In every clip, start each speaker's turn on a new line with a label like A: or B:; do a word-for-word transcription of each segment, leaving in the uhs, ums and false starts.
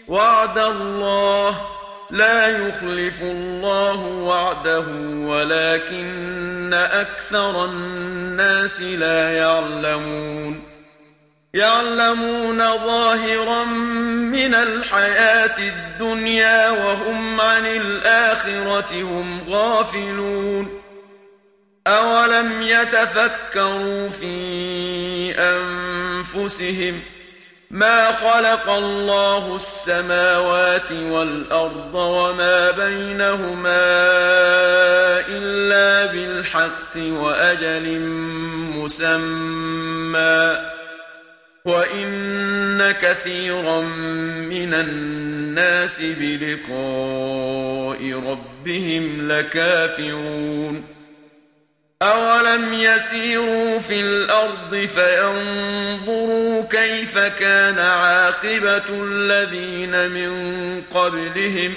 A: وعد الله لا يخلف الله وعده ولكن أكثر الناس لا يعلمون يعلمون ظاهرا من الحياة الدنيا وهم عن الآخرة هم غافلون أولم يتفكروا في أنفسهم ما خلق الله السماوات والأرض وما بينهما إلا بالحق وأجل مسمى وإن كثيرا من الناس بلقاء ربهم لكافرون أولم يسيروا في الأرض فينظروا كيف كان عاقبة الذين من قبلهم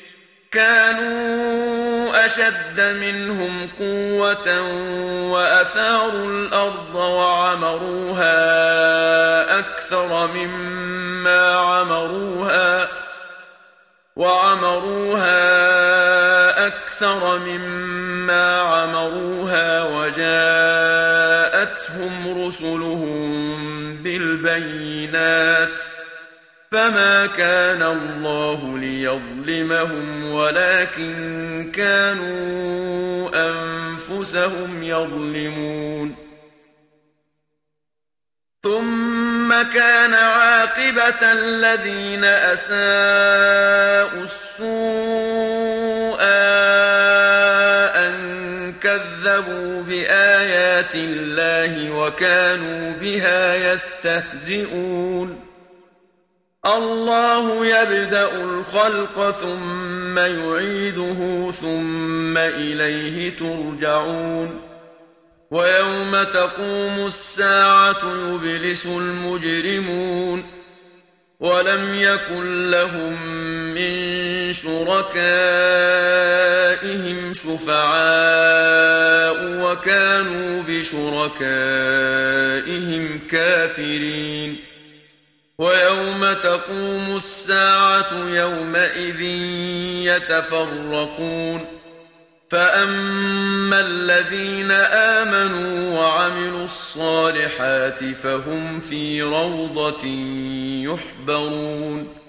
A: كانوا أشد منهم قوة وأثاروا الأرض وعمروها أكثر مما عمروها وعمروها أكثر مما عمروها وجاءتهم رسلهم بالبينات فما كان الله ليظلمهم ولكن كانوا أنفسهم يظلمون ثم كان عاقبة الذين أساءوا السوء أن كذبوا بآيات الله وكانوا بها يستهزئون الله يبدأ الخلق ثم يعيده ثم إليه ترجعون ويوم تقوم الساعة يبلس المجرمون ولم يكن لهم من شركائهم شفعاء وكانوا بشركائهم كافرين ويوم تقوم الساعة يومئذ يتفرقون فأما الذين آمنوا وعملوا الصالحات فهم في روضة يحبرون